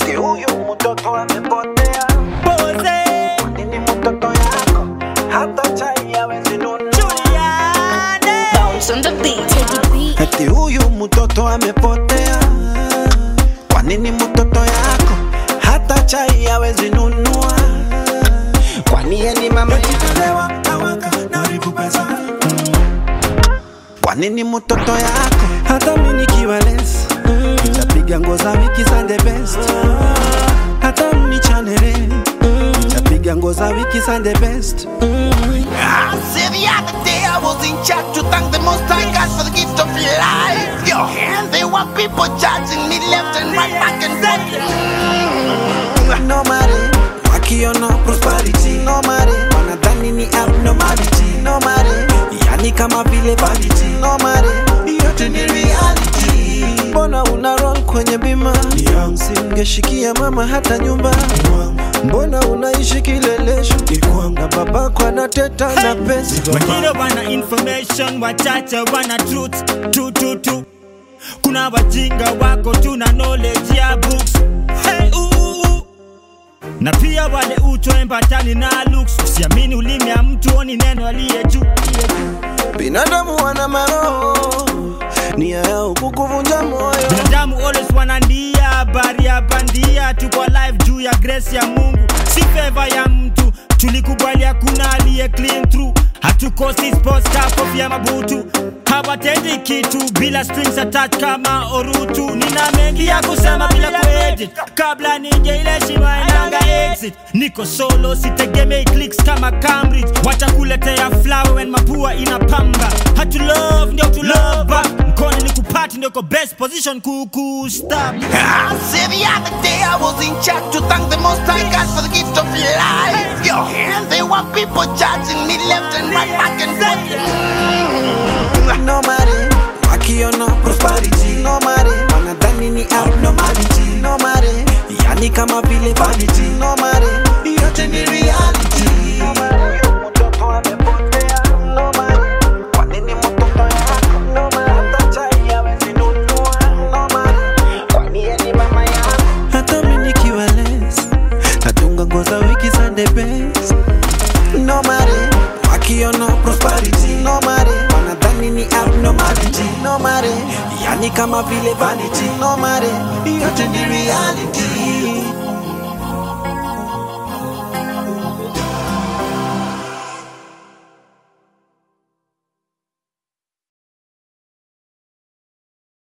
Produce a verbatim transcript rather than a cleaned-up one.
eti huyu mtoto amepotea. Pose. Kwa nini mtoto yako hata chai hawezi nunua? Juliane. Bounce on the beat, take the beat. Eti huyu mtoto amepotea. Kwa nini mtoto yako hata chai hawezi nunua? Kwani yeye ni mama yako? Kwa nini mtoto yako hata mimi nikiwa less nitapiga ngoza wiki za the best? Hata mimi chanele nitapiga ngoza wiki za the best. I said the other day I was in church to thank the Most High God for the gift of life. Yo, and there were people judging me left and right, back and forth. No matter wakiona prosperity, no matter wanadhani ni abnormality, no matter yani kama vile vanity, no matter yote ni reality. Mbona una roll kwenye bima? Singeshikia mama hata nyumba. Mbona unaishi kilelesho na babako anateta na pesa? Wengine wana information, wachache wana truth. Tu tu tu. Kuna wajinga wako tuna knowledge ya books. Hey uh, uh. Na pia wale utoembatani na looks. Usiamini ulimi ya mtu, oni neno aliye juu. Binadamu wana maroho, nia yao kukuvunja moyo. Binadamu always wanandia habari ya bandia. Tuko live juu ya grace ya Mungu, si favor ya mtu. Tulikubali hakuna aliye clean through. Hatukosi sports car, kofia mabutu. Hawatendi kitu bila strings attached kama orutu. Nina mengi ya kusema bila kuedit, kabla nije ile shima inanga exit. Niko solo sitegemei clicks kama Cambridge. Wacha kuletea flower when mapua inapamba. Hatu love ndio tu love back. Mkono ni kupati ndio ko best position kuku stop. I said the other day I was in church to thank the Most High God for the gift of life. Yo, and there were people judging me left and right, back and forth. No matter wakiona prosperity, no matter wanadhani ni abnormality, no matter yani kama vile vanity, no matter yote ni reality. No matter mtoto amepotea, no matter kwa nini mtoto yako, no matter hata chai hawezi nunua, no matter kwani yeye ni mama yako. Hata mimi nikiwa less natunga ngoza wiki za the best. No matter wakiona prosperity, no matter wanadhani ni abnormality, no matter yani kama vile vanity, no matter yote ni reality.